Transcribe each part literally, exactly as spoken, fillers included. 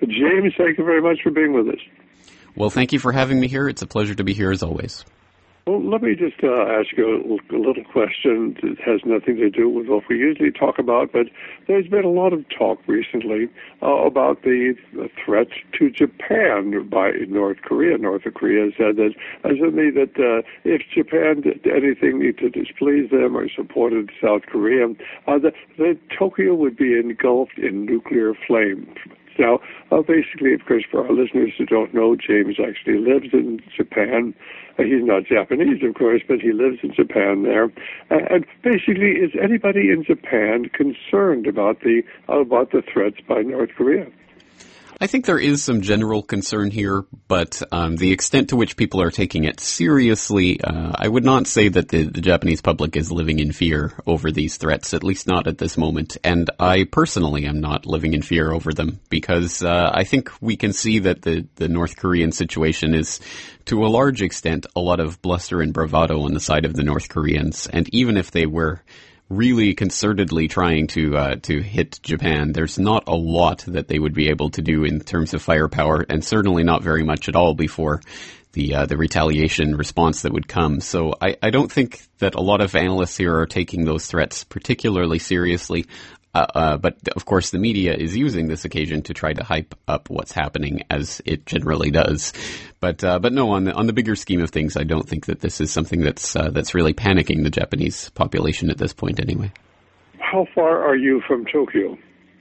James, thank you very much for being with us. Well, thank you for having me here. It's a pleasure to be here as always. Well, let me just uh, ask you a, a little question that has nothing to do with what we usually talk about, but there's been a lot of talk recently uh, about the, the threat to Japan by North Korea. North Korea said that, uh, certainly that uh, if Japan did anything to displease them or supported South Korea, uh, that, that Tokyo would be engulfed in nuclear flame. Now, uh, basically, of course, for our listeners who don't know, James actually lives in Japan. Uh, he's not Japanese, of course, but he lives in Japan there. Uh, and basically, is anybody in Japan concerned about the uh, about the threats by North Korea? I think there is some general concern here, but um, the extent to which people are taking it seriously, uh, I would not say that the, the Japanese public is living in fear over these threats, at least not at this moment. And I personally am not living in fear over them because uh, I think we can see that the, the North Korean situation is, to a large extent, a lot of bluster and bravado on the side of the North Koreans. And even if they were really concertedly trying to uh, to hit Japan, there's not a lot that they would be able to do in terms of firepower, and certainly not very much at all before the uh, the retaliation response that would come. So I, I don't think that a lot of analysts here are taking those threats particularly seriously. Uh, uh, but, of course, the media is using this occasion to try to hype up what's happening, as it generally does. But uh, but no, on the on the bigger scheme of things, I don't think that this is something that's uh, that's really panicking the Japanese population at this point, anyway. How far are you from Tokyo?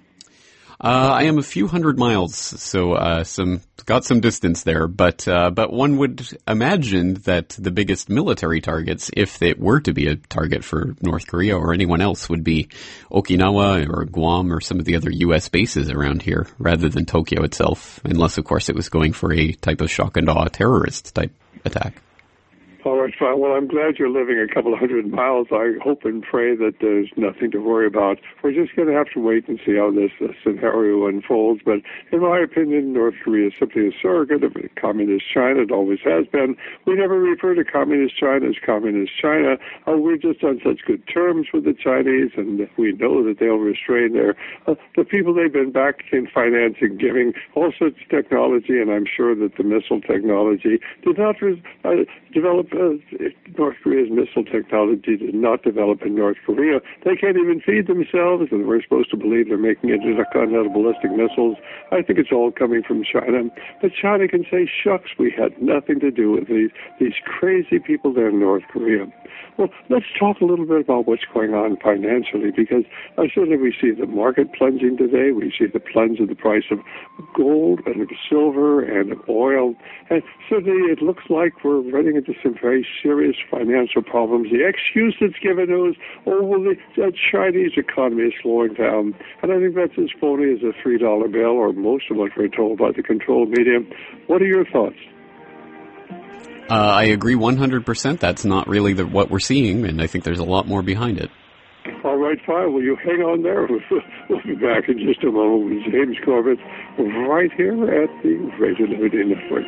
Uh, I am a few hundred miles, so uh, some got some distance there. But uh, but one would imagine that the biggest military targets, if it were to be a target for North Korea or anyone else, would be Okinawa or Guam or some of the other U S bases around here, rather than Tokyo itself, unless, of course, it was going for a type of shock and awe terrorist type attack. All right, fine. Well, I'm glad you're living a couple of hundred miles. I hope and pray that there's nothing to worry about. We're just going to have to wait and see how this uh, scenario unfolds. But in my opinion, North Korea is simply a surrogate of communist China. It always has been. We never refer to communist China as communist China. Uh, we're just on such good terms with the Chinese, and we know that they'll restrain their uh, the people they've been backing, financing, giving all sorts of technology, and I'm sure that the missile technology did not res- uh, develop. Uh, North Korea's missile technology did not develop in North Korea. They can't even feed themselves, and we're supposed to believe they're making intercontinental ballistic missiles. I think it's all coming from China. But China can say, shucks, we had nothing to do with these, these crazy people there in North Korea. Well, let's talk a little bit about what's going on financially, because uh, certainly we see the market plunging today. We see the plunge in the price of gold and of silver and of oil. And certainly it looks like we're running into some very serious financial problems. The excuse that's given is, oh, well, the uh, Chinese economy is slowing down. And I think that's as phony as a three dollar bill, or most of what we're told by the controlled media. What are your thoughts? Uh, I agree one hundred percent. That's not really the, what we're seeing, and I think there's a lot more behind it. All right, fine. Will you hang on there? We'll be back in just a moment with James Corbett right here at the Radio Liberty Network.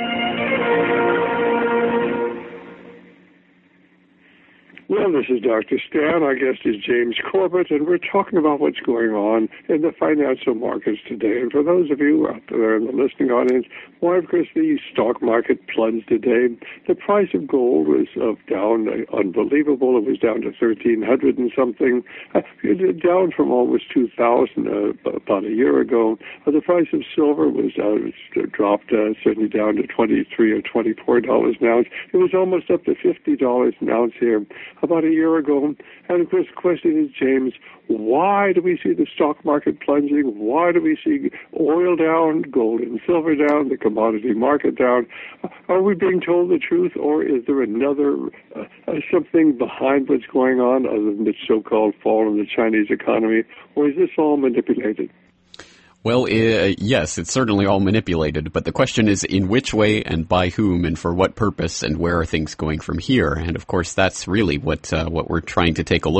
Well, this is Doctor Stan. Our guest is James Corbett, and we're talking about what's going on in the financial markets today. And for those of you out there in the listening audience, why, of course, the stock market plunged today. The price of gold was uh, down, uh, unbelievable. It was down to thirteen hundred and something, uh, down from almost two thousand uh, about a year ago. Uh, the price of silver was uh, dropped uh, certainly down to twenty-three or twenty-four dollars an ounce. It was almost up to fifty dollars an ounce here about a year ago. And of course, the question is, James, why do we see the stock market plunging? Why do we see oil down, gold and silver down, the commodity market down? Are we being told the truth, or is there another uh, something behind what's going on other than the so-called fall in the Chinese economy, or is this all manipulated? Well, uh, yes, it's certainly all manipulated, but the question is in which way and by whom and for what purpose and where are things going from here? And of course, that's really what uh, what we're trying to take a look at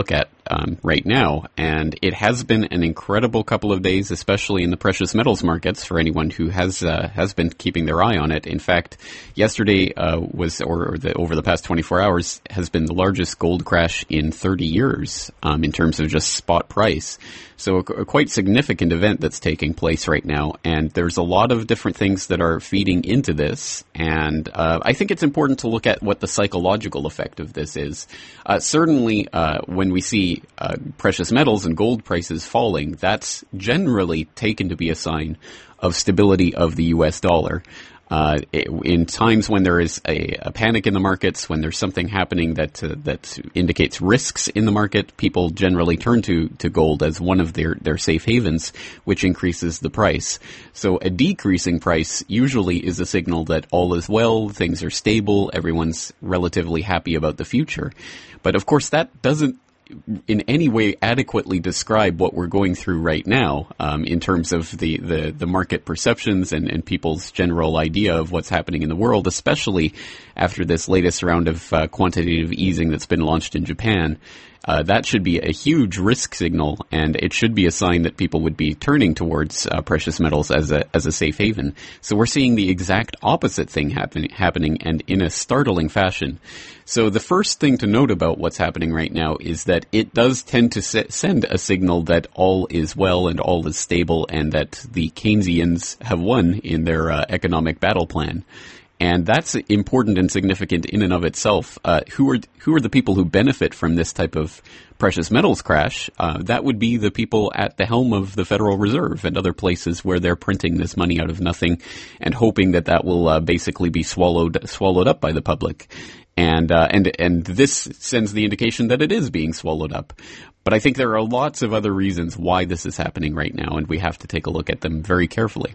um, right now. And it has been an incredible couple of days, especially in the precious metals markets, for anyone who has uh, has been keeping their eye on it. In fact, yesterday uh, was, or, or the, over the past twenty-four hours, has been the largest gold crash in thirty years um, in terms of just spot price. So a, a quite significant event that's taking place right now. And there's a lot of different things that are feeding into this. And uh, I think it's important to look at what the psychological effect of this is. Uh, certainly, uh, when we see uh, precious metals and gold prices falling, that's generally taken to be a sign of stability of the U S dollar. Uh, in times when there is a, a panic in the markets, when there's something happening that uh, that indicates risks in the market, people generally turn to, to gold as one of their, their safe havens, which increases the price. So a decreasing price usually is a signal that all is well, things are stable, everyone's relatively happy about the future. But of course that doesn't in any way adequately describe what we're going through right now um, in terms of the, the, the market perceptions and, and people's general idea of what's happening in the world, especially after this latest round of uh, quantitative easing that's been launched in Japan. Uh, that should be a huge risk signal, and it should be a sign that people would be turning towards uh, precious metals as a as a safe haven. So we're seeing the exact opposite thing happen, happening, and in a startling fashion. So the first thing to note about what's happening right now is that it does tend to se- send a signal that all is well and all is stable, and that the Keynesians have won in their uh, economic battle plan. And that's important and significant in and of itself. Uh, who are who are the people who benefit from this type of precious metals crash? Uh, that would be the people at the helm of the Federal Reserve and other places where they're printing this money out of nothing and hoping that that will uh, basically be swallowed swallowed up by the public. And uh, and and this sends the indication that it is being swallowed up. But I think there are lots of other reasons why this is happening right now, and we have to take a look at them very carefully.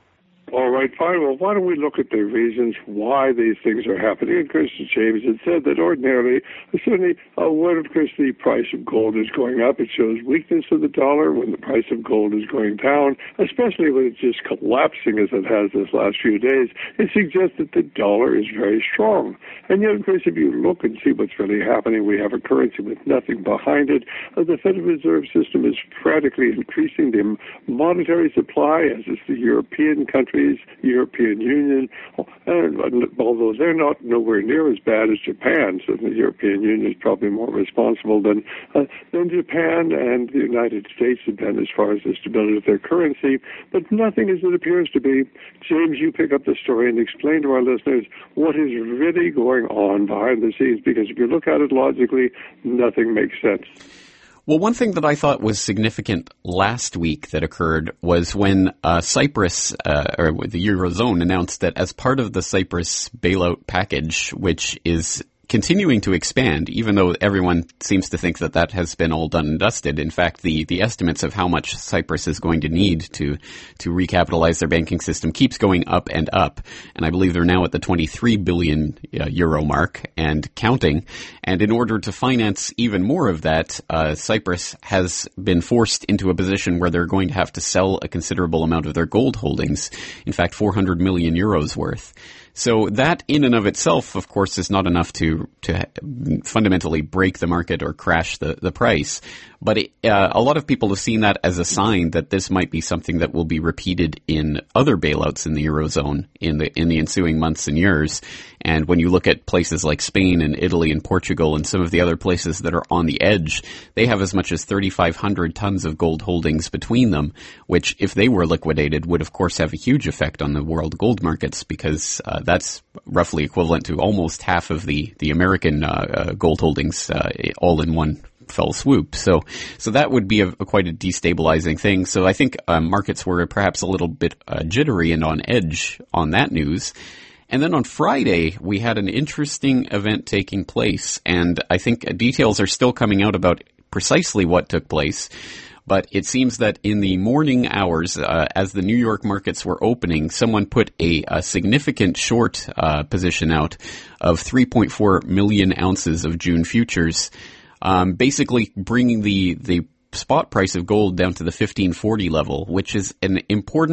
All right, fine. Well, why don't we look at the reasons why these things are happening? And Christian James had said that ordinarily, certainly, uh, when, of course, the price of gold is going up, it shows weakness of the dollar. When the price of gold is going down, especially when it's just collapsing as it has this last few days, it suggests that the dollar is very strong. And yet, of course, if you look and see what's really happening, we have a currency with nothing behind it. Uh, the Federal Reserve System is frantically increasing the monetary supply, as is the European countries, European Union, and although they're not nowhere near as bad as Japan, so the European Union is probably more responsible than uh, than Japan and the United States have been as far as the stability of their currency, but nothing as it appears to be. James, you pick up the story and explain to our listeners what is really going on behind the scenes, because if you look at it logically, nothing makes sense. Well, one thing that I thought was significant last week that occurred was when uh, Cyprus, uh, or the Eurozone, announced that as part of the Cyprus bailout package, which is continuing to expand, even though everyone seems to think that that has been all done and dusted. In fact, the, the estimates of how much Cyprus is going to need to, to recapitalize their banking system keeps going up and up. And I believe they're now at the twenty-three billion uh, euro mark and counting. And in order to finance even more of that, uh, Cyprus has been forced into a position where they're going to have to sell a considerable amount of their gold holdings. In fact, four hundred million euros worth. So that in and of itself, of course, is not enough to to fundamentally break the market or crash the, the price. But it, uh, a lot of people have seen that as a sign that this might be something that will be repeated in other bailouts in the Eurozone in the in the ensuing months and years. And when you look at places like Spain and Italy and Portugal and some of the other places that are on the edge, they have as much as thirty-five hundred tons of gold holdings between them, which, if they were liquidated, would of course have a huge effect on the world gold markets, because uh, that's roughly equivalent to almost half of the, the American uh, uh, gold holdings uh, all in one fell swoop. So, so that would be a, a quite a destabilizing thing. So I think um, markets were perhaps a little bit uh, jittery and on edge on that news. And then on Friday, we had an interesting event taking place, and I think details are still coming out about precisely what took place. But it seems that in the morning hours, uh, as the New York markets were opening, someone put a, a significant short uh, position out of three point four million ounces of June futures, um, basically bringing the, the spot price of gold down to the fifteen forty level, which is an important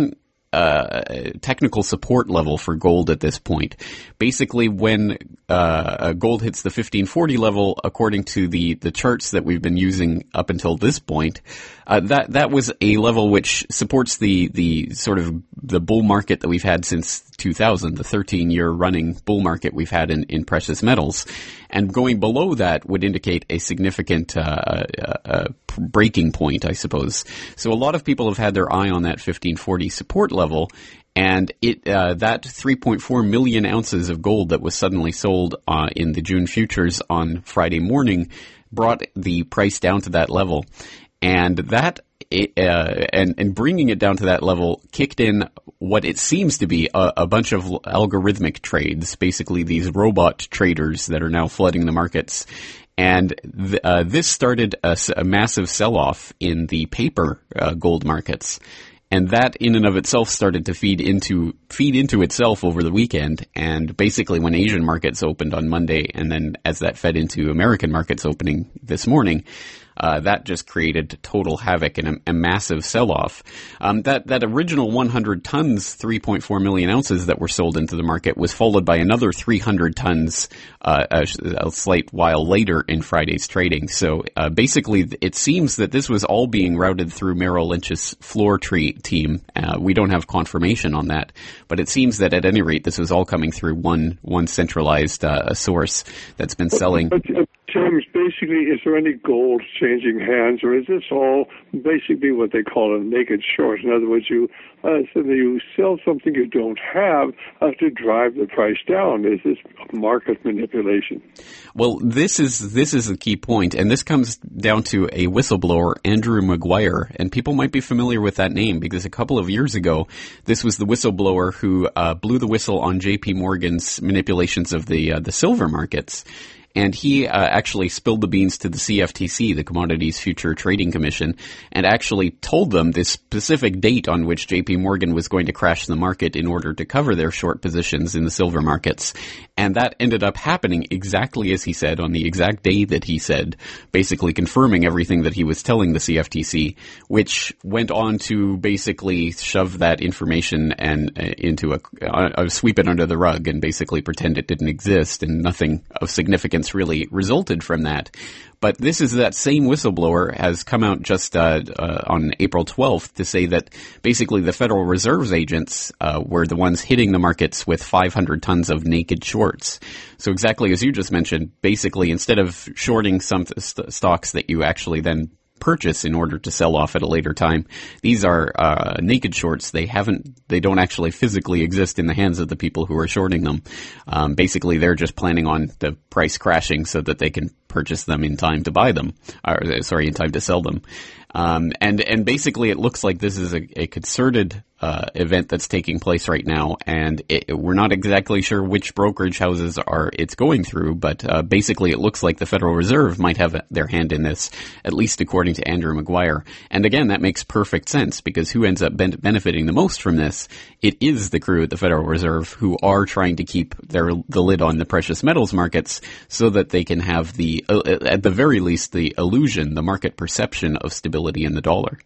uh, technical support level for gold at this point. Basically, when uh, gold hits the fifteen forty level, according to the, the charts that we've been using up until this point, uh, that that was a level which supports the the sort of the bull market that we've had since two thousand, the thirteen-year running bull market we've had in, in precious metals. And going below that would indicate a significant uh, uh, uh, breaking point, I suppose. So a lot of people have had their eye on that fifteen forty support level, and it uh, that three point four million ounces of gold that was suddenly sold uh, in the June futures on Friday morning brought the price down to that level. And that uh, and, and bringing it down to that level kicked in what it seems to be a, a bunch of algorithmic trades, basically these robot traders that are now flooding the markets. And th- uh, this started a, a massive sell-off in the paper uh, gold markets. And that in and of itself started to feed into feed into itself over the weekend. And basically when Asian markets opened on Monday, and then as that fed into American markets opening this morning, Uh, that just created total havoc and a, a massive sell-off. Um, that, that original one hundred tons, three point four million ounces that were sold into the market was followed by another three hundred tons uh, a, a slight while later in Friday's trading. So uh, basically, it seems that this was all being routed through Merrill Lynch's floor tree team. Uh, we don't have confirmation on that, but it seems that at any rate, this was all coming through one one centralized uh, source that's been selling. James, basically, is there any gold changing hands, or is this all basically what they call a naked short? In other words, you uh, so you sell something you don't have uh, to drive the price down. Is this market manipulation? Well, this is this is the key point, and this comes down to a whistleblower, Andrew Maguire, and people might be familiar with that name because a couple of years ago, this was the whistleblower who uh, blew the whistle on J P Morgan's manipulations of the uh, the silver markets. And he uh, actually spilled the beans to the C F T C, the Commodities Future Trading Commission, and actually told them this specific date on which J P Morgan was going to crash the market in order to cover their short positions in the silver markets. And that ended up happening exactly as he said, on the exact day that he said, basically confirming everything that he was telling the C F T C, which went on to basically shove that information and uh, into a, uh, sweep it under the rug and basically pretend it didn't exist, and nothing of significance really resulted from that. But this is that same whistleblower has come out just uh, uh, on April twelfth to say that basically the Federal Reserve's agents uh, were the ones hitting the markets with five hundred tons of naked shorts. So exactly as you just mentioned, basically instead of shorting some st- stocks that you actually then purchase in order to sell off at a later time, these are uh, naked shorts. They haven't, they don't actually physically exist in the hands of the people who are shorting them. Um, basically, they're just planning on the price crashing so that they can purchase them in time to buy them, or sorry, in time to sell them. Um, and, and basically it looks like this is a, a concerted, uh, event that's taking place right now. And it, we're not exactly sure which brokerage houses are it's going through, but, uh, basically it looks like the Federal Reserve might have their hand in this, at least according to Andrew Maguire. And again, that makes perfect sense because who ends up ben- benefiting the most from this? It is the crew at the Federal Reserve who are trying to keep their, the lid on the precious metals markets so that they can have the, uh, at the very least, the illusion, the market perception of stability in the dollar.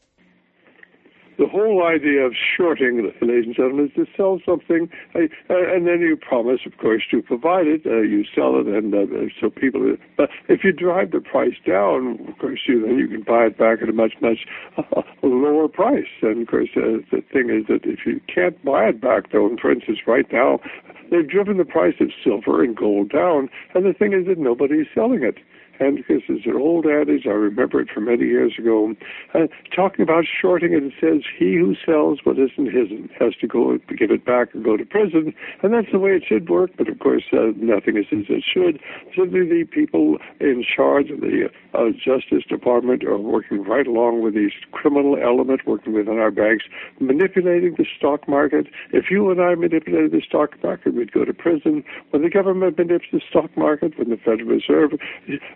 The whole idea of shorting, ladies and gentlemen, is to sell something, uh, and then you promise, of course, to provide it. Uh, you sell it, and uh, so people. But if you drive the price down, of course, you then you can buy it back at a much, much uh, lower price. And of course, uh, the thing is that if you can't buy it back, though, and for instance, right now, they've driven the price of silver and gold down, and the thing is that nobody's selling it. And because it's an old adage, I remember it from many years ago, uh, talking about shorting it, it says, he who sells what isn't his has to go give it back and go to prison. And that's the way it should work. But of course, uh, nothing is as it should. Simply the people in charge of the uh, Justice Department are working right along with the criminal element working within our banks, manipulating the stock market. If you and I manipulated the stock market, we'd go to prison. When the government manipulates the stock market, when the Federal Reserve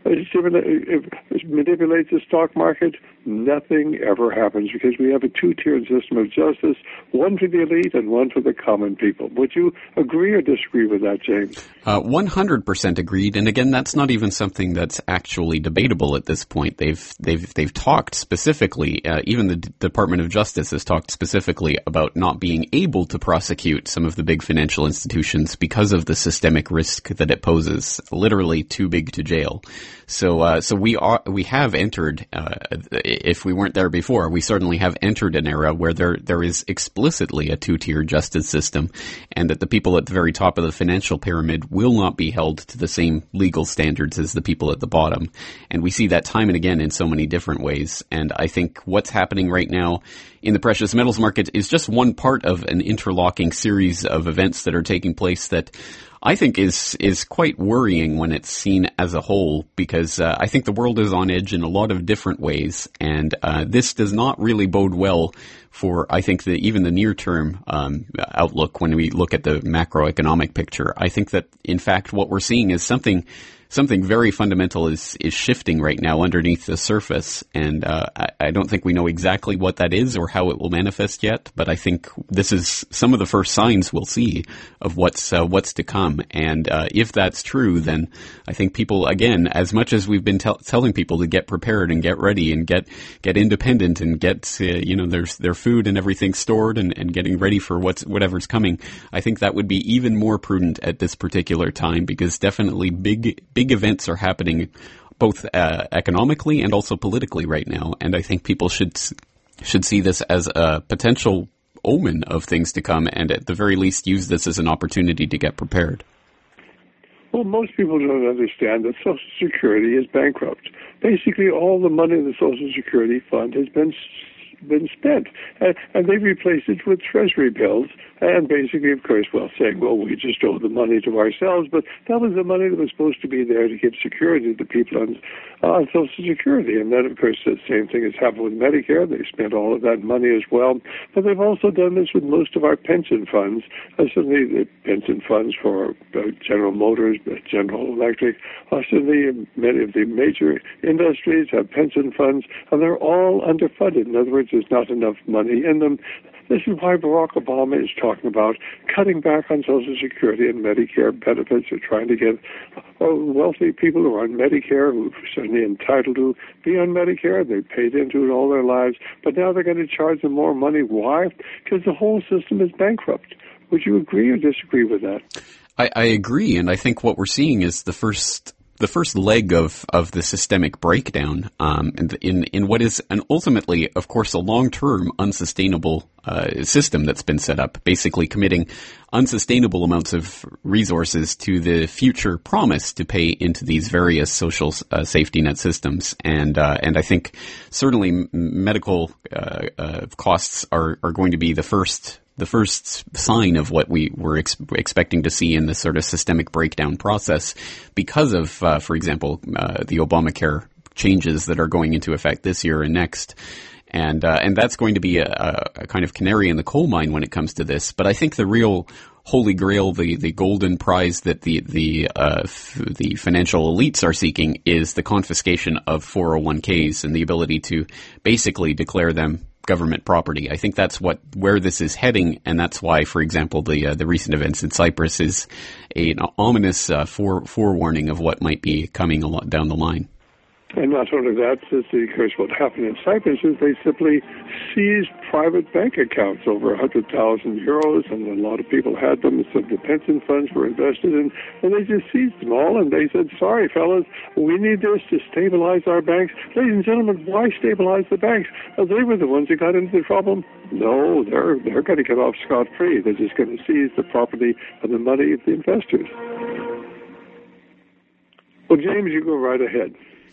It manipulates the stock market. Nothing ever happens because we have a two-tiered system of justice, one for the elite and one for the common people. Would you agree or disagree with that, James? Uh, one hundred percent agreed. And again, that's not even something that's actually debatable at this point. They've they've they've talked specifically, uh, even the D- Department of Justice has talked specifically about not being able to prosecute some of the big financial institutions because of the systemic risk that it poses. Literally too big to jail. So, uh, so we are, we have entered, uh, if we weren't there before, we certainly have entered an era where there, there is explicitly a two-tier justice system, and that the people at the very top of the financial pyramid will not be held to the same legal standards as the people at the bottom. And we see that time and again in so many different ways. And I think what's happening right now in the precious metals market is just one part of an interlocking series of events that are taking place that I think is is quite worrying when it's seen as a whole, because uh, I think the world is on edge in a lot of different ways, and uh, this does not really bode well for, I think, the, even the near-term um, outlook when we look at the macroeconomic picture. I think that, in fact, what we're seeing is something something very fundamental is is shifting right now underneath the surface, and uh, I, I don't think we know exactly what that is or how it will manifest yet. But I think this is some of the first signs we'll see of what's uh, what's to come. And uh, if that's true, then I think people, again, as much as we've been tell- telling people to get prepared and get ready and get get independent and get uh, you know their their food and everything stored and, and getting ready for what's whatever's coming, I think that would be even more prudent at this particular time, because definitely big. Big events are happening both uh, economically and also politically right now, and I think people should should see this as a potential omen of things to come, and at the very least use this as an opportunity to get prepared. Well, most people don't understand that Social Security is bankrupt. Basically, all the money in the Social Security fund has been been spent, and, and they replaced it with treasury bills, and basically, of course, well, saying, well, we just owe the money to ourselves, but that was the money that was supposed to be there to give security to people on, uh, on Social Security. And then, of course, the same thing has happened with Medicare. They spent all of that money as well, but they've also done this with most of our pension funds, uh, certainly the pension funds for uh, General Motors, uh, General Electric, uh, certainly many of the major industries have pension funds, and they're all underfunded. In other words, there's not enough money in them. This is why Barack Obama is talking about cutting back on Social Security and Medicare benefits. They're trying to get uh, wealthy people who are on Medicare, who are certainly entitled to be on Medicare. They paid into it all their lives, but now they're going to charge them more money. Why? Because the whole system is bankrupt. Would you agree or disagree with that? I, I agree, and I think what we're seeing is the first the first leg of, of the systemic breakdown um, in, in in what is an ultimately, of course, a long-term unsustainable uh, system that's been set up, basically committing unsustainable amounts of resources to the future promise to pay into these various social uh, safety net systems. And uh, and I think certainly medical uh, uh, costs are, are going to be the first the first sign of what we were ex- expecting to see in this sort of systemic breakdown process because of, uh, for example, uh, the Obamacare changes that are going into effect this year and next. And uh, and that's going to be a, a kind of canary in the coal mine when it comes to this. But I think the real holy grail, the, the golden prize that the the uh, f- the financial elites are seeking is the confiscation of four oh one k's and the ability to basically declare them government property. I think that's what where this is heading, and that's why, for example, the uh, the recent events in Cyprus is a, an ominous uh, fore, forewarning of what might be coming a lot down the line. And not only that, of course, what happened in Cyprus is they simply seized private bank accounts over one hundred thousand euros, and a lot of people had them, so the pension funds were invested in, and they just seized them all, and they said, sorry, fellas, we need this to stabilize our banks. Ladies and gentlemen, why stabilize the banks? Well, they were the ones who got into the problem. No, they're, they're going to get off scot-free. They're just going to seize the property and the money of the investors. Well, James, you go right ahead.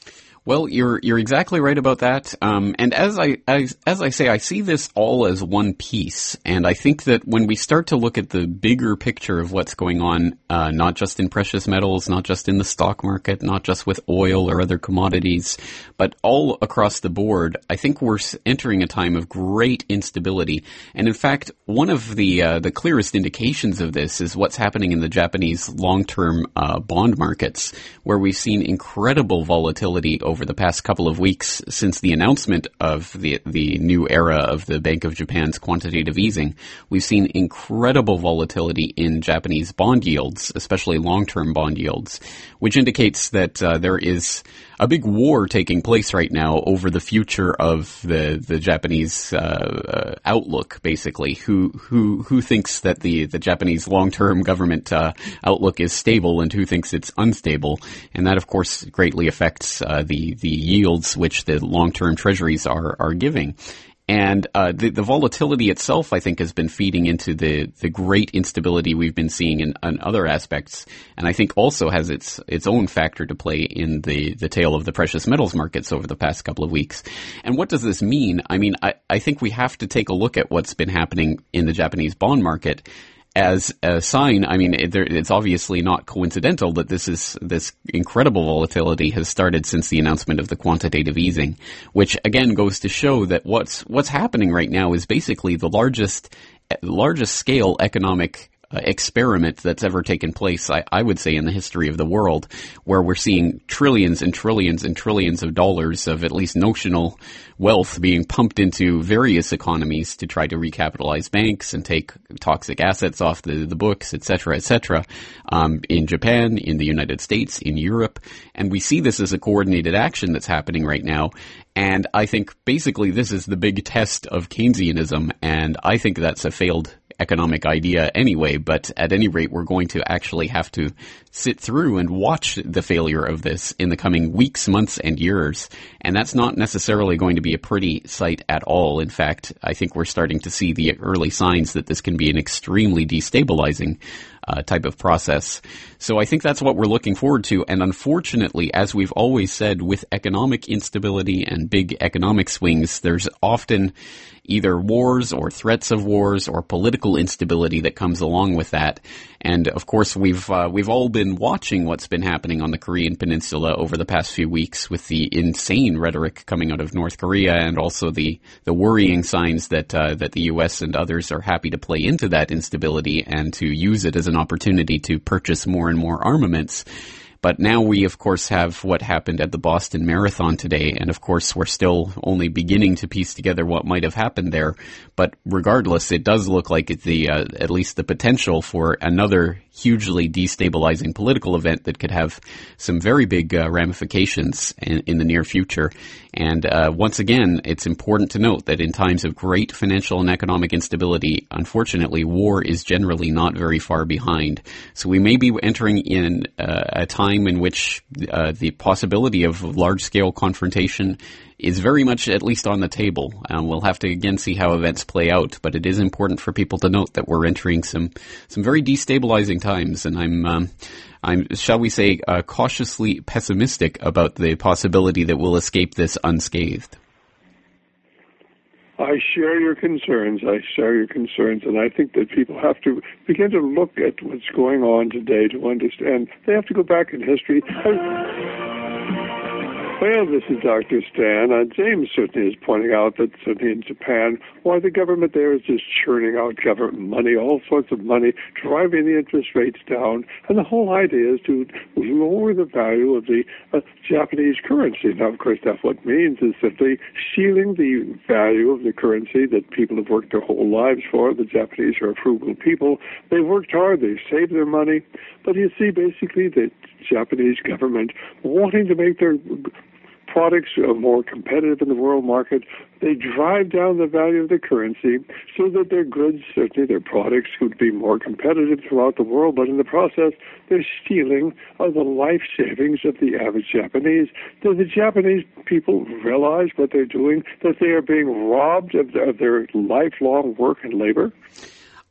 Well, you're you're exactly right about that. Um, and as I as, as I say, I see this all as one piece. And I think that when we start to look at the bigger picture of what's going on, uh, not just in precious metals, not just in the stock market, not just with oil or other commodities, but all across the board, I think we're entering a time of great instability. And in fact, one of the uh, the clearest indications of this is what's happening in the Japanese long-term uh, bond markets, where we've seen incredible volatility over the past couple of weeks since the announcement of the the new era of the Bank of Japan's quantitative easing. We've seen incredible volatility in Japanese bond yields, especially long-term bond yields, which indicates that uh, there is a big war taking place right now over the future of the the Japanese uh, uh, outlook. Basically, who who who thinks that the the Japanese long-term government uh, outlook is stable, and who thinks it's unstable, and that of course greatly affects uh, the the yields which the long-term treasuries are are giving. And uh, the, the volatility itself, I think, has been feeding into the, the great instability we've been seeing in, in other aspects, and I think also has its its own factor to play in the, the tale of the precious metals markets over the past couple of weeks. And what does this mean? I mean, I, I think we have to take a look at what's been happening in the Japanese bond market as a sign. I mean, it, it's obviously not coincidental that this is this incredible volatility has started since the announcement of the quantitative easing, which again goes to show that what's what's happening right now is basically the largest largest scale economic Uh, experiment that's ever taken place, I, I would say, in the history of the world, where we're seeing trillions and trillions and trillions of dollars of at least notional wealth being pumped into various economies to try to recapitalize banks and take toxic assets off the, the books, et cetera, et cetera, um, in Japan, in the United States, in Europe. And we see this as a coordinated action that's happening right now. And I think basically this is the big test of Keynesianism, and I think that's a failed economic idea anyway, but at any rate, we're going to actually have to sit through and watch the failure of this in the coming weeks, months, and years. And that's not necessarily going to be a pretty sight at all. In fact, I think we're starting to see the early signs that this can be an extremely destabilizing uh, type of process. So I think that's what we're looking forward to. And unfortunately, as we've always said, with economic instability and big economic swings, there's often either wars or threats of wars or political instability that comes along with that. And of course, we've uh, we've all been watching what's been happening on the Korean Peninsula over the past few weeks, with the insane rhetoric coming out of North Korea, and also the the worrying signs that uh, that the U S and others are happy to play into that instability and to use it as an opportunity to purchase more and more armaments. But now we, of course, have what happened at the Boston Marathon today, and of course we're still only beginning to piece together what might have happened there. But regardless, it does look like it's the uh, at least the potential for another hugely destabilizing political event that could have some very big uh, ramifications in, in the near future. And uh, once again, it's important to note that in times of great financial and economic instability, unfortunately, war is generally not very far behind. So we may be entering in uh, a time in which uh, the possibility of large-scale confrontation is very much at least on the table. Um, we'll have to again see how events play out, but it is important for people to note that we're entering some some very destabilizing times, and I'm um, I'm shall we say uh, cautiously pessimistic about the possibility that we'll escape this unscathed. I share your concerns. I share your concerns, and I think that people have to begin to look at what's going on today to understand. They have to go back in history. Well, this is Doctor Stan. Uh, James certainly is pointing out that certainly in Japan, why the government there is just churning out government money, all sorts of money, driving the interest rates down. And the whole idea is to lower the value of the uh, Japanese currency. Now, of course, that's what it means is simply shielding the value of the currency that people have worked their whole lives for. The Japanese are a frugal people. They've worked hard. They've saved their money. But you see, basically, the Japanese government wanting to make their products are more competitive in the world market, they drive down the value of the currency so that their goods, certainly their products, could be more competitive throughout the world. But in the process, they're stealing uh, the life savings of the average Japanese. Do the Japanese people realize what they're doing, that they are being robbed of, of their lifelong work and labor? I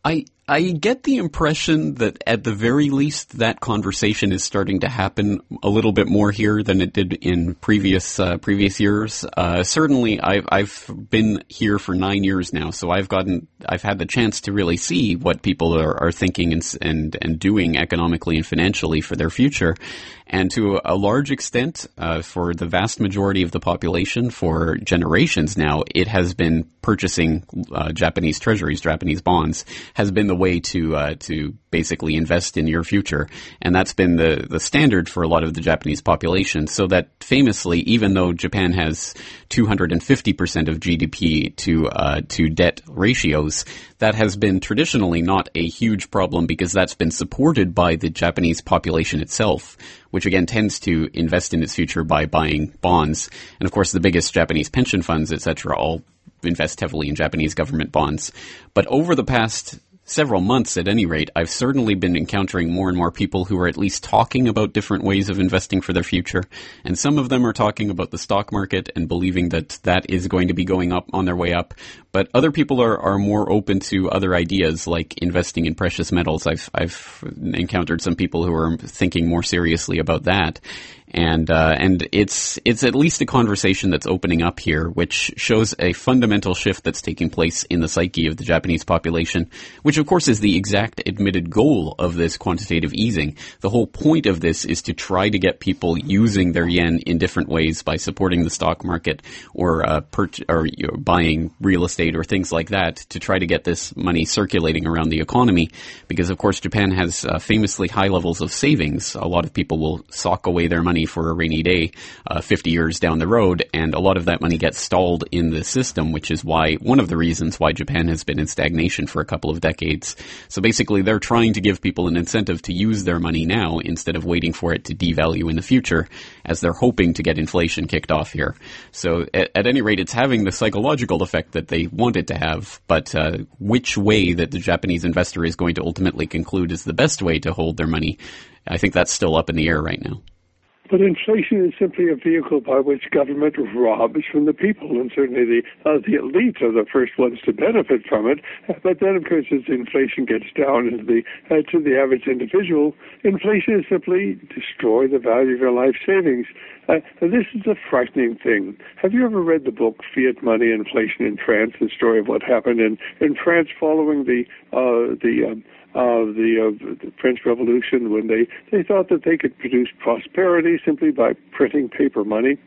I get the impression that at the very least that conversation is starting to happen a little bit more here than it did in previous uh, previous years. Uh, certainly, I've I've been here for nine years now, so I've gotten I've had the chance to really see what people are, are thinking and and and doing economically and financially for their future. And to a large extent, uh, for the vast majority of the population, for generations now, it has been purchasing uh, Japanese treasuries, Japanese bonds, has been the way to uh, to basically invest in your future. And that's been the, the standard for a lot of the Japanese population. So that famously, even though Japan has two hundred fifty percent of G D P to uh, to debt ratios, that has been traditionally not a huge problem because that's been supported by the Japanese population itself, which again tends to invest in its future by buying bonds. And of course, the biggest Japanese pension funds, et cetera, all invest heavily in Japanese government bonds. But over the past several months, at any rate, I've certainly been encountering more and more people who are at least talking about different ways of investing for their future. And some of them are talking about the stock market and believing that that is going to be going up on their way up. But other people are, are more open to other ideas like investing in precious metals. I've, I've encountered some people who are thinking more seriously about that. And, uh, and it's, it's at least a conversation that's opening up here, which shows a fundamental shift that's taking place in the psyche of the Japanese population, which of course is the exact admitted goal of this quantitative easing. The whole point of this is to try to get people using their yen in different ways by supporting the stock market or, uh, per- or you know, buying real estate or things like that to try to get this money circulating around the economy. Because of course Japan has uh, famously high levels of savings. A lot of people will sock away their money for a rainy day uh, fifty years down the road, and a lot of that money gets stalled in the system, which is why one of the reasons why Japan has been in stagnation for a couple of decades. So basically they're trying to give people an incentive to use their money now instead of waiting for it to devalue in the future, as they're hoping to get inflation kicked off here. So at, at any rate, it's having the psychological effect that they want it to have, but uh, which way that the Japanese investor is going to ultimately conclude is the best way to hold their money, I think that's still up in the air right now. But inflation is simply a vehicle by which government robs from the people, and certainly the uh, the elite are the first ones to benefit from it. But then, of course, as inflation gets down into the uh, to the average individual, inflation is simply destroy the value of your life savings. Uh, and this is a frightening thing. Have you ever read the book Fiat Money, Inflation in France? The story of what happened in, in France following the uh, the um, Uh, the, uh, the French Revolution, when they, they thought that they could produce prosperity simply by printing paper money.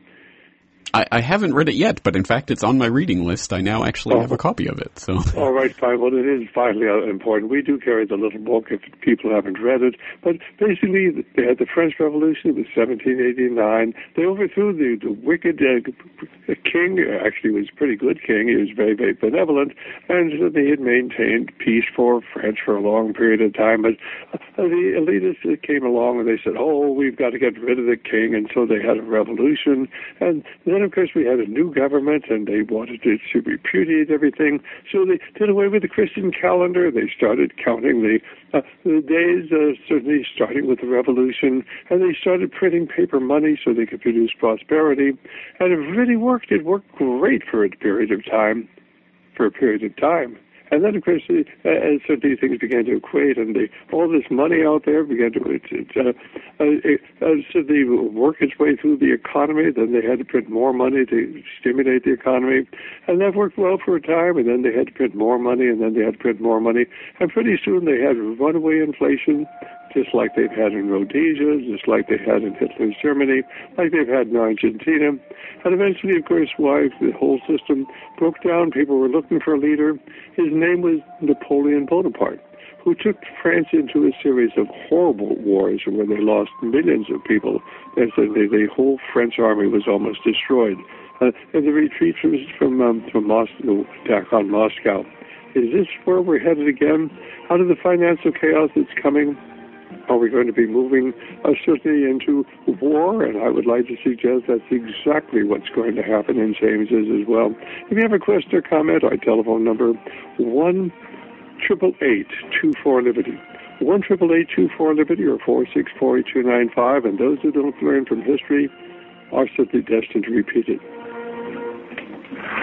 I, I haven't read it yet, but in fact it's on my reading list. I now actually oh. have a copy of it. So. All right, fine. Well, it is vitally important. We do carry the little book if people haven't read it. But basically, they had the French Revolution. It was seventeen eighty-nine. They overthrew the, the wicked uh, king. Actually, he was a pretty good king. He was very, very benevolent. And they had maintained peace for France for a long period of time. But uh, the elitists came along and they said, oh, we've got to get rid of the king. And so they had a revolution. And then And, of course, we had a new government, and they wanted to, to repudiate everything. So they did away with the Christian calendar. They started counting the, uh, the days, uh, certainly starting with the revolution. And they started printing paper money so they could produce prosperity. And it really worked. It worked great for a period of time, for a period of time. And then, of course, uh, as certainly things began to equate, and the, all this money out there began to it, it, uh, it, uh, certainly work its way through the economy. Then they had to print more money to stimulate the economy. And that worked well for a time, and then they had to print more money, and then they had to print more money. And pretty soon they had runaway inflation, just like they've had in Rhodesia, just like they had in Hitler's Germany, like they've had in Argentina. And eventually, of course, why the whole system broke down. People were looking for a leader. His name was Napoleon Bonaparte, who took France into a series of horrible wars where they lost millions of people. And so the, the whole French army was almost destroyed. Uh, and the retreat from from, um, from Moscow, attack on Moscow. Is this where we're headed again? Out of the financial chaos that's coming, are we going to be moving uh, certainly into war? And I would like to suggest that's exactly what's going to happen in James's as well. If you have a question or comment, our telephone number, one eight eight eight, two four, Liberty. one eight eight eight, two four, Liberty, or four six four, two nine five. And those who don't learn from history are certainly destined to repeat it.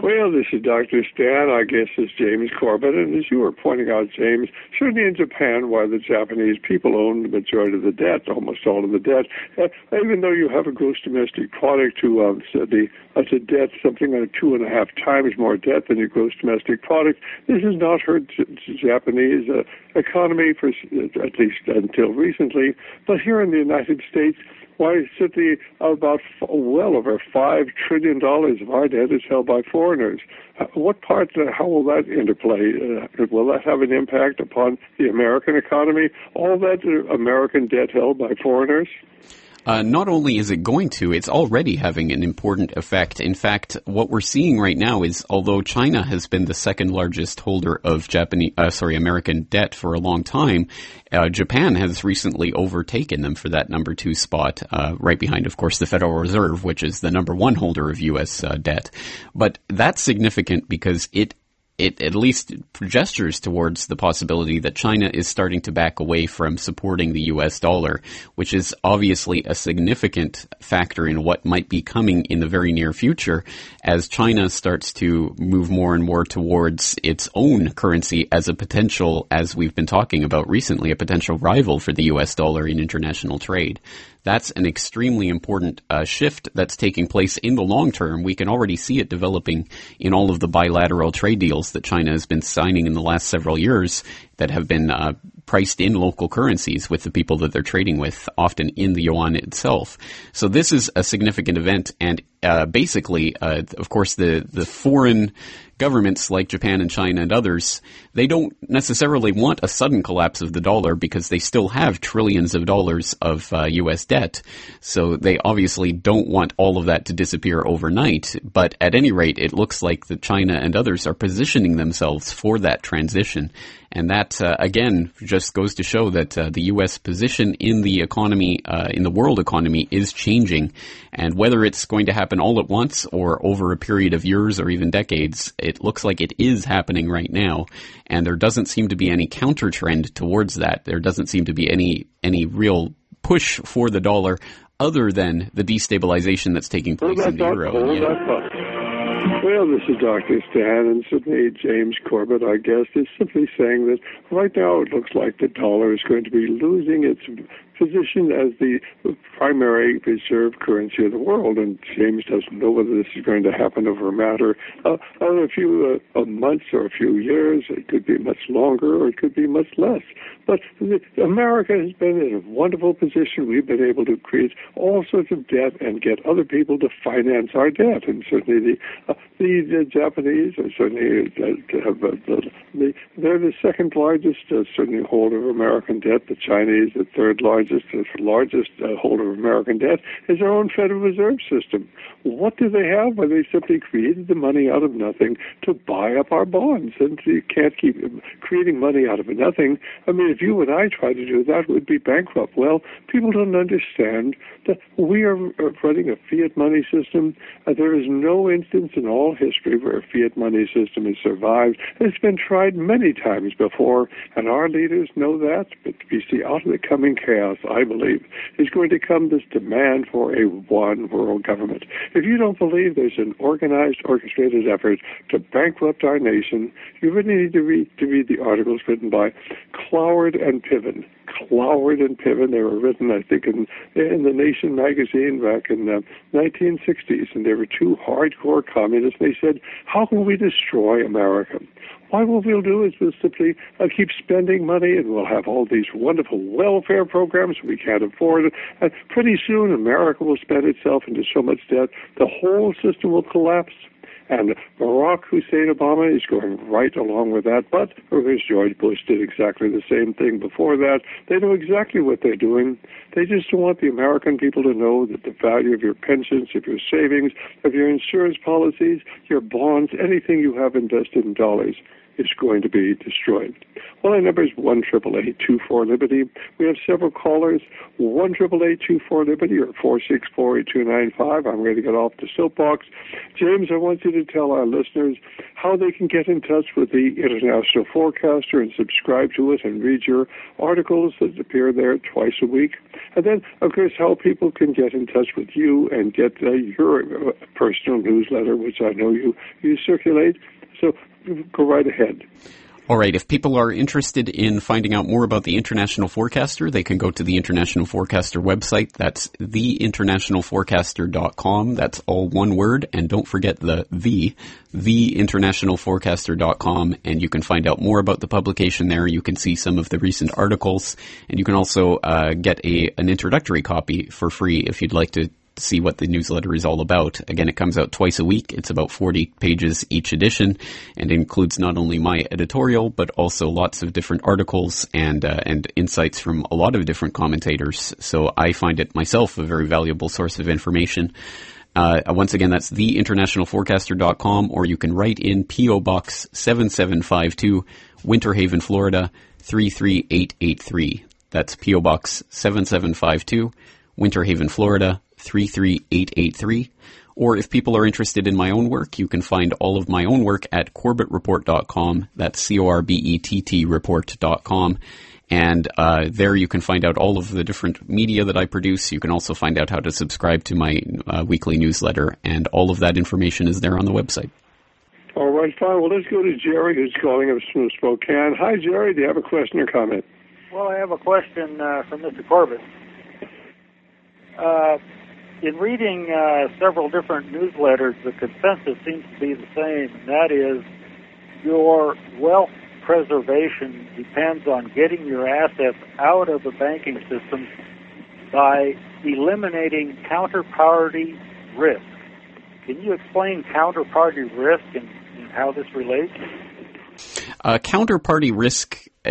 Well, this is Doctor Stan. I guess it's James Corbett. And as you were pointing out, James, certainly in Japan, why the Japanese people own the majority of the debt, almost all of the debt, uh, even though you have a gross domestic product to um, so the uh, to debt, something like two and a half times more debt than your gross domestic product, this has not hurt the Japanese uh, economy, for at least until recently. But here in the United States, why simply about well over five trillion dollars of our debt is held by foreigners. Uh, what part? Uh, how will that interplay? Uh, will that have an impact upon the American economy? All that uh, American debt held by foreigners. Uh, not only is it going to, it's already having an important effect. In fact, what we're seeing right now is, although China has been the second largest holder of Japanese, uh, sorry, American debt for a long time, uh, Japan has recently overtaken them for that number two spot, uh, right behind, of course, the Federal Reserve, which is the number one holder of U S uh, debt. But that's significant because it It at least gestures towards the possibility that China is starting to back away from supporting the U S dollar, which is obviously a significant factor in what might be coming in the very near future as China starts to move more and more towards its own currency as a potential, as we've been talking about recently, a potential rival for the U S dollar in international trade. That's an extremely important uh, shift that's taking place in the long term. We can already see it developing in all of the bilateral trade deals that China has been signing in the last several years that have been uh, priced in local currencies with the people that they're trading with, often in the yuan itself. So this is a significant event, and uh, basically, uh, of course, the, the foreign governments like Japan and China and others, they don't necessarily want a sudden collapse of the dollar because they still have trillions of dollars of uh, U S debt. So they obviously don't want all of that to disappear overnight. But at any rate, it looks like that China and others are positioning themselves for that transition. And that, uh, again, just goes to show that uh, the U S position in the economy, uh, in the world economy, is changing. And whether it's going to happen all at once or over a period of years or even decades, it looks like it is happening right now. And there doesn't seem to be any counter trend towards that. There doesn't seem to be any any real push for the dollar other than the destabilization that's taking place well, in the euro. Hold yeah. that Well, this is Doctor Stan, and certainly James Corbett, I guess, is simply saying that right now it looks like the dollar is going to be losing its position as the primary reserve currency of the world, and James doesn't know whether this is going to happen over a matter uh, of a few uh, of months or a few years. It could be much longer, or it could be much less. But the, America has been in a wonderful position. We've been able to create all sorts of debt and get other people to finance our debt, and certainly the uh, the, the Japanese are certainly uh, have uh, the, they're the second largest uh, certainly holder of American debt. The Chinese, the third largest. The largest uh, holder of American debt is our own Federal Reserve System. What do they have? Well, they simply created the money out of nothing to buy up our bonds, and you can't keep creating money out of nothing. I mean, if you and I try to do that, we'd be bankrupt. Well, people don't understand that we are running a fiat money system. Uh, there is no instance in all history where a fiat money system has survived. It's been tried many times before, and our leaders know that. But we see out of the coming chaos, I believe, is going to come this demand for a one world government. If you don't believe there's an organized, orchestrated effort to bankrupt our nation, you really need to read, to read the articles written by Cloward and Piven. Cloward and Piven, they were written, I think, in, in the Nation magazine back in the nineteen sixties, and they were two hardcore communists. They said, how can we destroy America? Why, what we'll do is we'll simply uh, keep spending money, and we'll have all these wonderful welfare programs we can't afford. And pretty soon, America will spend itself into so much debt, the whole system will collapse. And Barack Hussein Obama is going right along with that. But because George Bush did exactly the same thing before that, they know exactly what they're doing. They just don't want the American people to know that the value of your pensions, of your savings, of your insurance policies, your bonds, anything you have invested in dollars is going to be destroyed. Well, our number is one eight eight eight, two four, Liberty. We have several callers, one eight eight eight, two four, Liberty, or four six four, eight two nine five. I'm going to get off the soapbox. James, I want you to tell our listeners how they can get in touch with the International Forecaster and subscribe to it and read your articles that appear there twice a week. And then, of course, how people can get in touch with you and get uh, your uh, personal newsletter, which I know you, you circulate. So go right ahead. All right. If people are interested in finding out more about the International Forecaster, they can go to the International Forecaster website. That's the international forecaster dot com. That's all one word. And don't forget the the, the international forecaster dot com. And you can find out more about the publication there. You can see some of the recent articles. And you can also uh, get a an introductory copy for free if you'd like to see what the newsletter is all about. Again, it comes out twice a week. It's about forty pages each edition and includes not only my editorial, but also lots of different articles and uh, and insights from a lot of different commentators. So I find it myself a very valuable source of information. Uh, once again, that's the international forecaster dot com, or you can write in P O Box seven seven five two, Winter Haven, Florida, three three eight eight three. That's P O Box seven seven five two, Winter Haven, Florida, three three eight eight three. Or if people are interested in my own work, you can find all of my own work at corbett report dot com. That's C O R B E T T report dot com. And uh, there you can find out all of the different media that I produce. You can also find out how to subscribe to my uh, weekly newsletter. And all of that information is there on the website. All right, fine. Well, let's go to Jerry, who's calling us from Spokane. Hi, Jerry. Do you have a question or comment? Well, I have a question uh, for Mister Corbett. Uh, in reading uh, several different newsletters, the consensus seems to be the same, and that is your wealth preservation depends on getting your assets out of the banking system by eliminating counterparty risk. Can you explain counterparty risk and, and how this relates? Uh, counterparty risk, uh,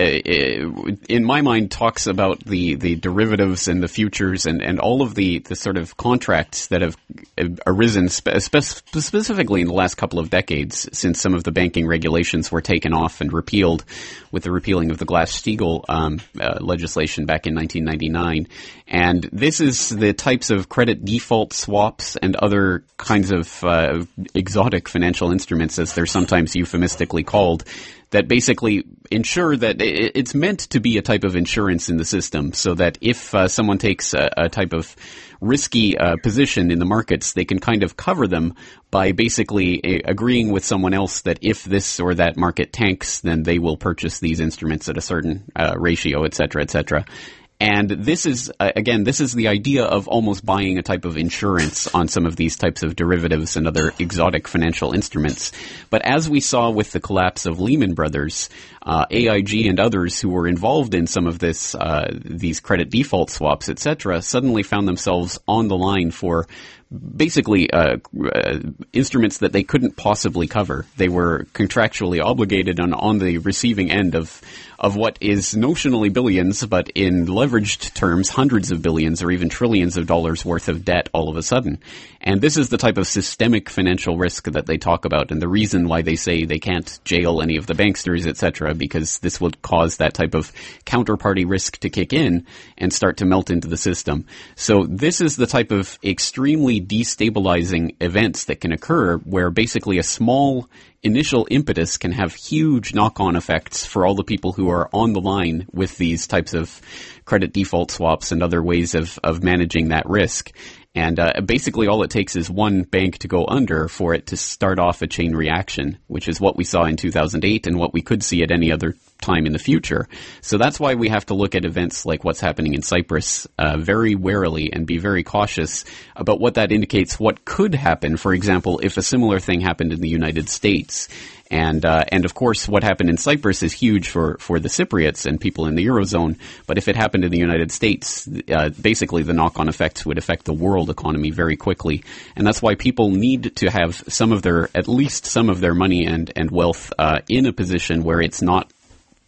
in my mind, talks about the, the derivatives and the futures and, and all of the, the sort of contracts that have arisen spe- spe- specifically in the last couple of decades since some of the banking regulations were taken off and repealed with the repealing of the Glass-Steagall um, uh, legislation back in nineteen ninety-nine. And this is the types of credit default swaps and other kinds of uh, exotic financial instruments, as they're sometimes euphemistically called, that basically ensure that it's meant to be a type of insurance in the system, so that if uh, someone takes a, a type of risky uh, position in the markets, they can kind of cover them by basically a- agreeing with someone else that if this or that market tanks, then they will purchase these instruments at a certain uh, ratio, et cetera, et cetera. And this is, uh, again, this is the idea of almost buying a type of insurance on some of these types of derivatives and other exotic financial instruments. But as we saw with the collapse of Lehman Brothers, uh, A I G and others who were involved in some of this, uh, these credit default swaps, et cetera, suddenly found themselves on the line for basically uh, uh, instruments that they couldn't possibly cover. They were contractually obligated on, on the receiving end of of what is notionally billions, but in leveraged terms, hundreds of billions or even trillions of dollars worth of debt all of a sudden. And this is the type of systemic financial risk that they talk about, and the reason why they say they can't jail any of the banksters, et cetera, because this would cause that type of counterparty risk to kick in and start to melt into the system. So this is the type of extremely destabilizing events that can occur where basically a small initial impetus can have huge knock-on effects for all the people who are on the line with these types of credit default swaps and other ways of, of managing that risk. And uh, basically all it takes is one bank to go under for it to start off a chain reaction, which is what we saw in two thousand eight and what we could see at any other time in the future. So that's why we have to look at events like what's happening in Cyprus uh, very warily and be very cautious about what that indicates, what could happen. For example, if a similar thing happened in the United States. And, uh, and of course, what happened in Cyprus is huge for, for the Cypriots and people in the Eurozone. But if it happened in the United States, uh, basically the knock-on effects would affect the world economy very quickly. And that's why people need to have some of their, at least some of their money and, and wealth, uh, in a position where it's not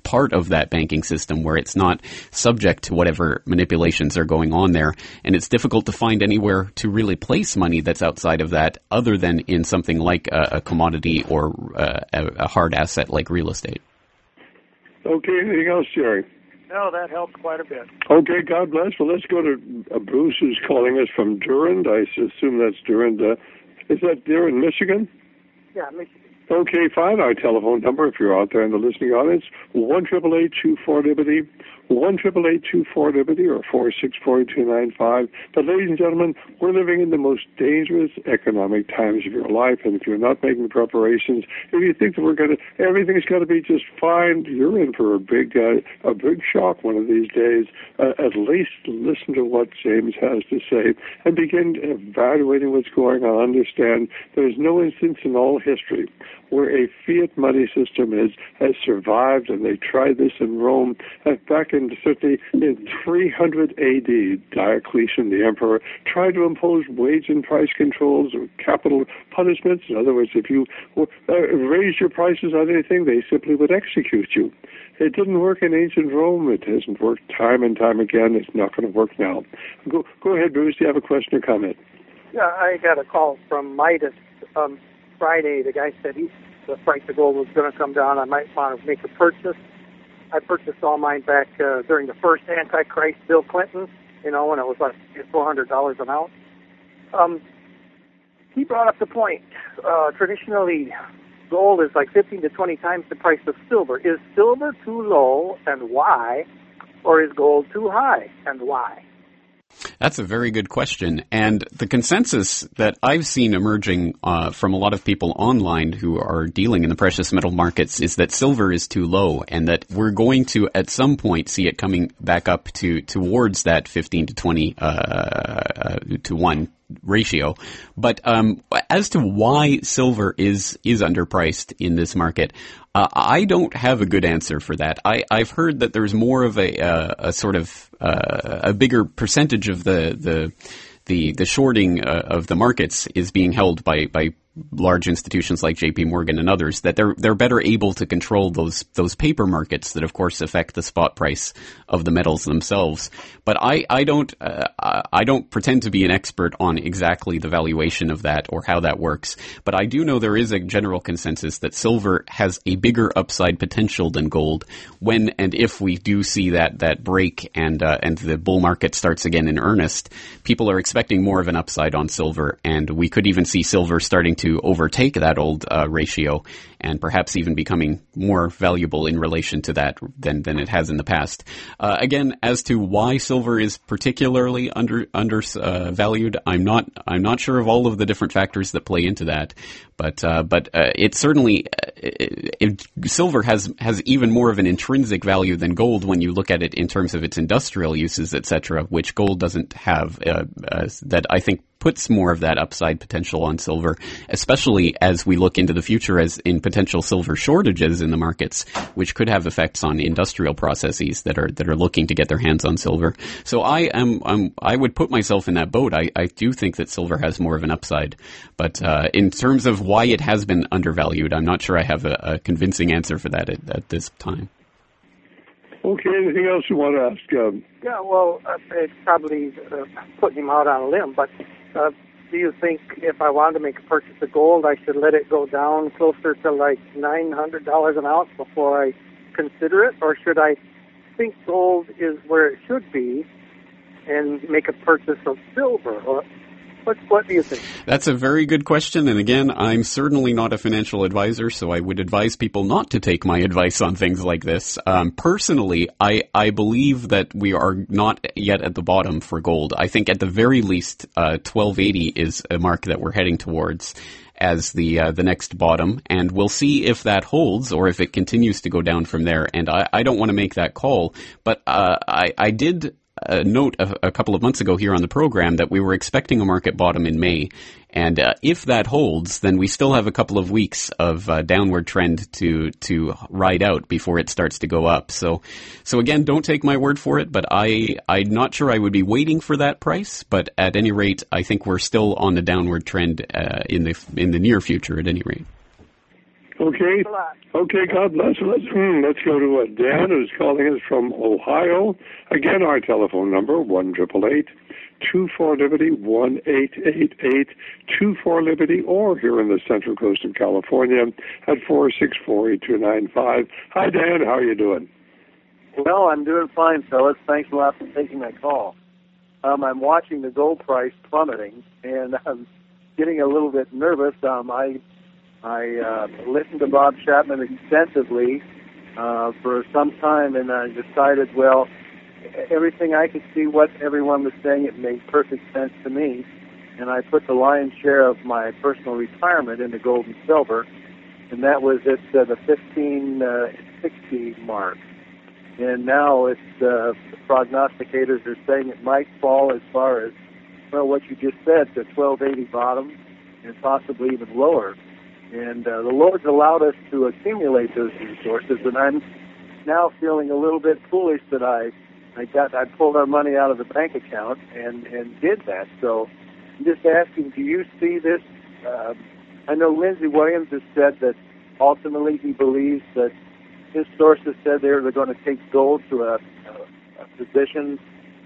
part of that banking system where it's not subject to whatever manipulations are going on there. And it's difficult to find anywhere to really place money that's outside of that other than in something like a, a commodity or uh, a, a hard asset like real estate. Okay, anything else, Jerry? No, that helped quite a bit. Okay, God bless. Well, let's go to uh, Bruce, who's calling us from Durand. I assume that's Durand. Uh, is that Durand, Michigan? Yeah, Michigan. Okay, fine. Our telephone number, if you're out there in the listening audience, one triple eight two four Liberty, one triple eight two four Liberty, or four six four two nine five. But, ladies and gentlemen, we're living in the most dangerous economic times of your life, and if you're not making preparations, if you think that we're going to, everything's going to be just fine, you're in for a big, uh, a big shock one of these days. Uh, at least listen to what James has to say and begin evaluating what's going on. Understand there's no instance in all history where a fiat money system is, has survived, and they tried this in Rome uh, back in certainly in three hundred A D. Diocletian, the emperor, tried to impose wage and price controls or capital punishments. In other words, if you uh, raised your prices on anything, they simply would execute you. It didn't work in ancient Rome. It hasn't worked time and time again. It's not going to work now. Go, go ahead, Bruce. Do you have a question or comment? Yeah, I got a call from Midas um, Friday. The guy said he, the price of gold was going to come down. I might want to make a purchase. I purchased all mine back uh, during the first Antichrist Bill Clinton, you know, when it was like four hundred dollars an ounce. Um, he brought up the point. Uh, traditionally, gold is like fifteen to twenty times the price of silver. Is silver too low, and why? Or is gold too high, and why? That's a very good question. And the consensus that I've seen emerging uh, from a lot of people online who are dealing in the precious metal markets is that silver is too low, and that we're going to at some point see it coming back up to towards that fifteen to twenty uh, uh, to one ratio. But um, as to why silver is is underpriced in this market, uh, I don't have a good answer for that. I, I've heard that there's more of a, uh, a sort of uh, a bigger percentage of the the the, the shorting uh, of the markets is being held by by large institutions like J P Morgan and others, that they're they're better able to control those those paper markets that, of course, affect the spot price of the metals themselves. But I I don't uh, I don't pretend to be an expert on exactly the valuation of that or how that works. But I do know there is a general consensus that silver has a bigger upside potential than gold when and if we do see that that break and uh, and the bull market starts again in earnest. People are expecting more of an upside on silver, and we could even see silver starting to to overtake that old uh, ratio and perhaps even becoming more valuable in relation to that than, than it has in the past. Uh, again, as to why silver is particularly under under uh, valued, I'm not I'm not sure of all of the different factors that play into that, but uh, but uh, it certainly it, it, silver has has even more of an intrinsic value than gold when you look at it in terms of its industrial uses, et cetera, which gold doesn't have. Uh, uh, that I think puts more of that upside potential on silver, especially as we look into the future as in potential silver shortages in the markets, which could have effects on industrial processes that are that are looking to get their hands on silver. So I am I'm, I would put myself in that boat. I, I do think that silver has more of an upside, but uh, in terms of why it has been undervalued, I'm not sure I have a, a convincing answer for that at, at this time. Okay, anything else you want to ask? Um, yeah, well, uh, it's probably uh, putting him out on a limb, but uh, do you think if I wanted to make a purchase of gold, I should let it go down closer to like nine hundred dollars an ounce before I consider it? Or should I think gold is where it should be and make a purchase of silver? Or what, what do you think? That's a very good question. And again, I'm certainly not a financial advisor, so I would advise people not to take my advice on things like this. Um, personally, I, I believe that we are not yet at the bottom for gold. I think at the very least, uh, twelve eighty is a mark that we're heading towards as the uh, the next bottom, and we'll see if that holds or if it continues to go down from there. And I, I don't want to make that call, but uh, I, I did a note a, a couple of months ago here on the program that we were expecting a market bottom in May. And uh, if that holds, then we still have a couple of weeks of uh, downward trend to to ride out before it starts to go up. So, so again, don't take my word for it, but I, I'm not sure I would be waiting for that price. But at any rate, I think we're still on the downward trend uh, in the in the near future at any rate. Okay. Okay, God bless. Let's, mm, let's go to uh, Dan, who's calling us from Ohio. Again, our telephone number, one eight eight eight, two four, Liberty, one eight eight eight, two four, Liberty, or here in the Central Coast of California at four six four, eight two nine five. Hi, Dan. How are you doing? Well, I'm doing fine, fellas. Thanks a lot for taking my call. Um, I'm watching the gold price plummeting, and I'm getting a little bit nervous. Um, I I uh, listened to Bob Chapman extensively uh, for some time, and I decided, well, everything I could see what everyone was saying, it made perfect sense to me, and I put the lion's share of my personal retirement into gold and silver, and that was at uh, the fifteen sixty mark. And now it's uh, the prognosticators are saying it might fall as far as, well, what you just said, to twelve eighty bottom and possibly even lower. And uh, the Lord's allowed us to accumulate those resources, and I'm now feeling a little bit foolish that I I got I pulled our money out of the bank account and, and did that. So I'm just asking, do you see this? Uh, I know Lindsey Williams has said that ultimately he believes that his sources said they're going to take gold to a, a, a position,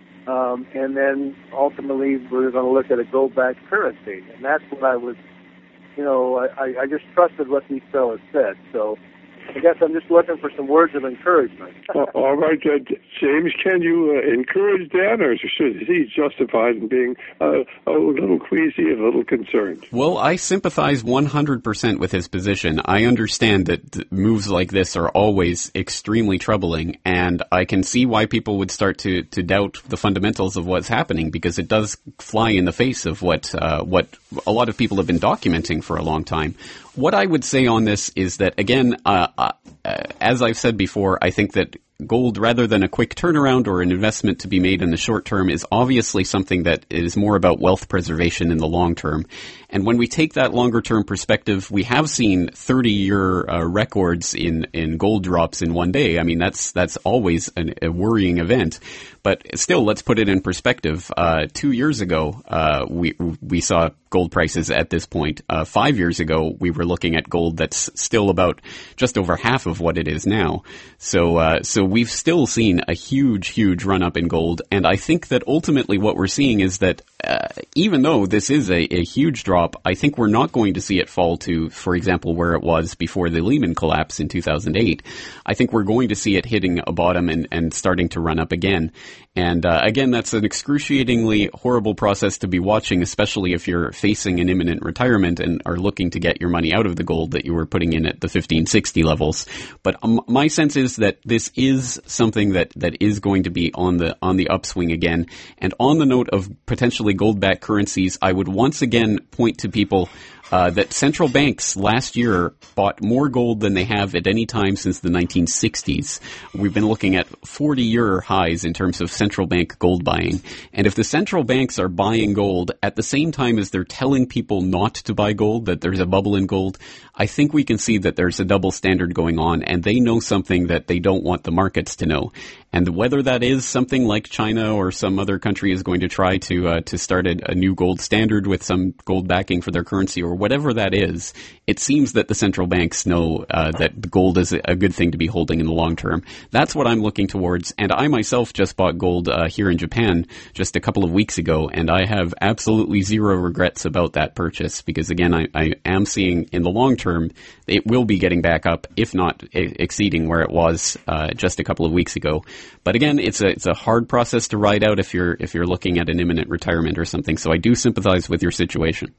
um, and then ultimately we're going to look at a gold-backed currency. And that's what I was, you know, I, I just trusted what these fellows said. So I guess I'm just looking for some words of encouragement. uh, all right, uh, James, can you uh, encourage Dan, or should he justified in being uh, a little queasy, a little concerned? Well, I sympathize one hundred percent with his position. I understand that moves like this are always extremely troubling, and I can see why people would start to, to doubt the fundamentals of what's happening, because it does fly in the face of what uh, what a lot of people have been documenting for a long time. What I would say on this is that, again, uh, uh, as I've said before, I think that gold, rather than a quick turnaround or an investment to be made in the short term, is obviously something that is more about wealth preservation in the long term. And when we take that longer term perspective, we have seen thirty-year uh, records in, in gold drops in one day. I mean, that's that's always an, a worrying event. But still, let's put it in perspective. Uh, two years ago, uh, we we saw gold prices at this point. Uh, five years ago, we were looking at gold that's still about just over half of what it is now. So uh, so we've still seen a huge, huge run up in gold. And I think that ultimately what we're seeing is that uh, even though this is a, a huge drop, I think we're not going to see it fall to, for example, where it was before the Lehman collapse in two thousand eight. I think we're going to see it hitting a bottom and, and starting to run up again. And uh, again, that's an excruciatingly horrible process to be watching, especially if you're facing an imminent retirement and are looking to get your money out of the gold that you were putting in at the fifteen sixty levels. But um, my sense is that this is something that, that is going to be on the on the upswing again. And on the note of potentially gold-backed currencies, I would once again point to people Uh, that central banks last year bought more gold than they have at any time since the nineteen sixties. We've been looking at forty-year highs in terms of central bank gold buying. And if the central banks are buying gold at the same time as they're telling people not to buy gold, that there's a bubble in gold, I think we can see that there's a double standard going on, and they know something that they don't want the markets to know. And whether that is something like China or some other country is going to try to uh, to start a, a new gold standard with some gold backing for their currency, or whatever that is, it seems that the central banks know uh, that gold is a good thing to be holding in the long term. That's what I'm looking towards. And I myself just bought gold uh, here in Japan just a couple of weeks ago, and I have absolutely zero regrets about that purchase, because again, I, I am seeing in the long term it will be getting back up, if not e- exceeding where it was uh, just a couple of weeks ago. But again, it's a it's a hard process to ride out if you're if you're looking at an imminent retirement or something. So I do sympathize with your situation.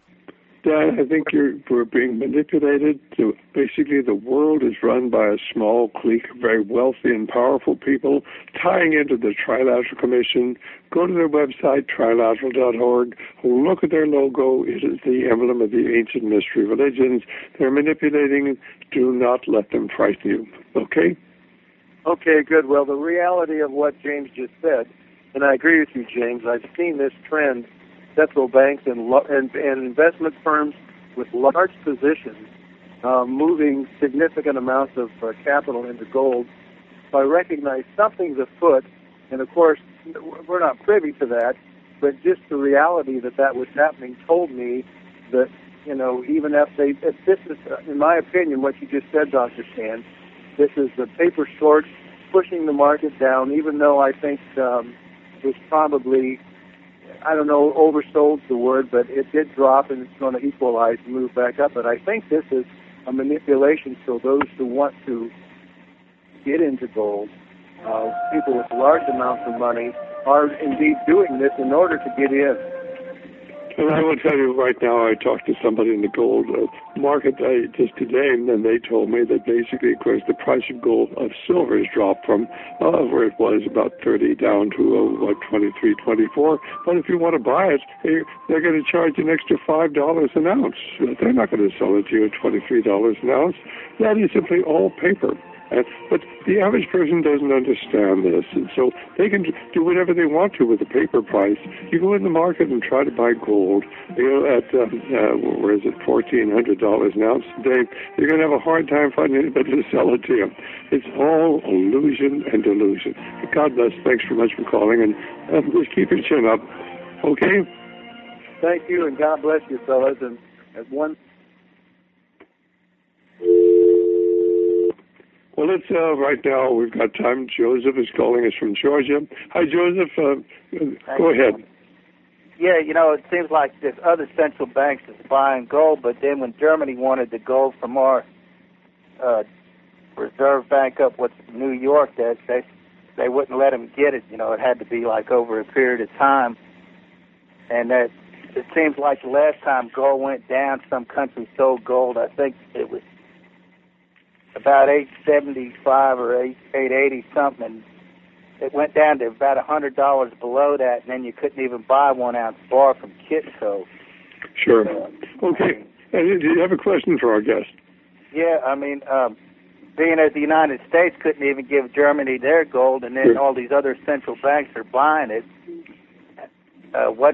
Dan, I think you're we're being manipulated. To, basically, the world is run by a small clique of very wealthy and powerful people tying into the Trilateral Commission. Go to their website, trilateral dot org. Look at their logo. It is the emblem of the ancient mystery religions. They're manipulating. Do not let them frighten you. Okay? Okay, good. Well, the reality of what James just said, and I agree with you, James, I've seen this trend. Central banks and, and, and investment firms with large positions uh, moving significant amounts of uh, capital into gold. So I recognize something's afoot, and of course, we're not privy to that, but just the reality that that was happening told me that you know, even if they, if this is, in my opinion, what you just said, Doctor Stan, this is the paper shorts pushing the market down, even though I think um, it was probably, I don't know, oversold's the word, but it did drop and it's going to equalize and move back up. But I think this is a manipulation so those who want to get into gold, uh, people with large amounts of money, are indeed doing this in order to get in. And I will tell you right now, I talked to somebody in the gold uh, market uh, just today, and then they told me that basically, of course, the price of gold, of silver has dropped from uh, where it was about thirty down to, uh, what, twenty-three, twenty-four. But if you want to buy it, they, they're going to charge an extra five dollars an ounce. They're not going to sell it to you at twenty-three dollars an ounce. That is simply all paper. Uh, but the average person doesn't understand this, and so they can do whatever they want to with the paper price. You go in the market and try to buy gold, you know, at, uh, uh, where is it, fourteen hundred dollars an ounce today, you're going to have a hard time finding anybody to sell it to you. It's all illusion and delusion. But God bless. Thanks very much for calling, and uh, just keep your chin up, okay? Thank you, and God bless you, fellas. And as one... Well, it's uh, right now we've got time. Joseph is calling us from Georgia. Hi, Joseph. Uh, go ahead. Yeah, you know, it seems like there's other central banks that's buying gold, but then when Germany wanted the gold from our uh, Reserve Bank up with New York, that they they wouldn't let them get it. You know, it had to be like over a period of time, and that it seems like the last time gold went down, some countries sold gold. I think it was about eight seventy-five or eight eighty something, and it went down to about a hundred dollars below that, and then you couldn't even buy one ounce bar from Kitco. Sure. Okay. And do you have a question for our guest? Yeah, I mean, um, being as the United States couldn't even give Germany their gold, and then sure. all these other central banks are buying it. Uh, what's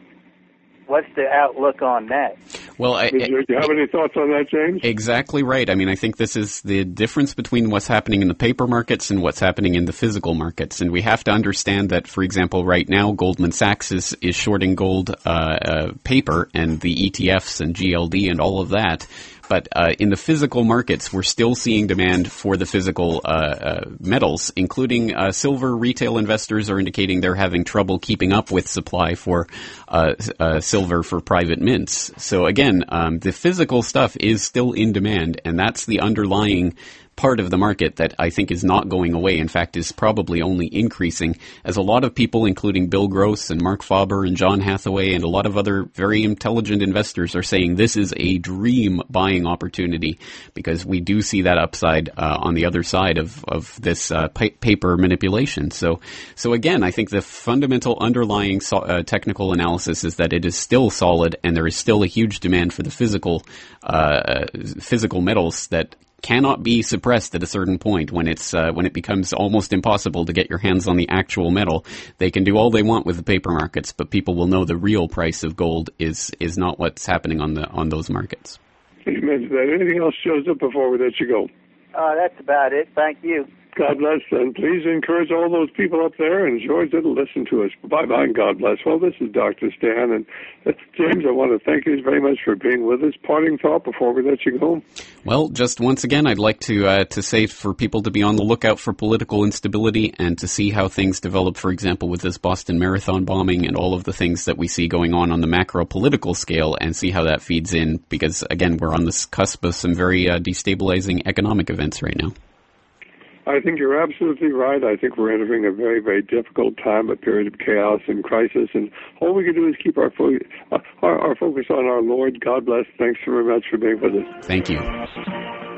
What's the outlook on that? Well, I, do you have any thoughts on that, James? Exactly right. I mean, I think this is the difference between what's happening in the paper markets and what's happening in the physical markets. And we have to understand that, for example, right now, Goldman Sachs is, is shorting gold uh, uh, paper and the E T Fs and G L D and all of that. But uh, in the physical markets, we're still seeing demand for the physical uh, uh, metals, including uh, silver. Retail investors are indicating they're having trouble keeping up with supply for uh, uh, silver for private mints. So again, um, the physical stuff is still in demand, and that's the underlying part of the market that I think is not going away. In fact, is probably only increasing, as a lot of people, including Bill Gross and Mark Faber and John Hathaway and a lot of other very intelligent investors, are saying this is a dream buying opportunity, because we do see that upside uh, on the other side of of this uh, pa- paper manipulation. So, so again, I think the fundamental underlying so, uh, technical analysis is that it is still solid, and there is still a huge demand for the physical uh, physical metals that cannot be suppressed at a certain point. When it's uh, when it becomes almost impossible to get your hands on the actual metal, they can do all they want with the paper markets, but people will know the real price of gold is is not what's happening on the on those markets. You mentioned that. Anything else, Joseph, before we let you go? Uh, that's about it. Thank you. God bless, and please encourage all those people up there in Georgia to listen to us. Bye-bye, and God bless. Well, this is Doctor Stan, and uh, James, I want to thank you very much for being with us. Parting thought before we let you go? Well, just once again, I'd like to uh, to say for people to be on the lookout for political instability and to see how things develop, for example, with this Boston Marathon bombing and all of the things that we see going on on the macro political scale, and see how that feeds in, because, again, we're on this cusp of some very uh, destabilizing economic events right now. I think you're absolutely right. I think we're entering a very, very difficult time, a period of chaos and crisis, and all we can do is keep our, fo- uh, our, our focus on our Lord. God bless. Thanks very much for being with us. Thank you.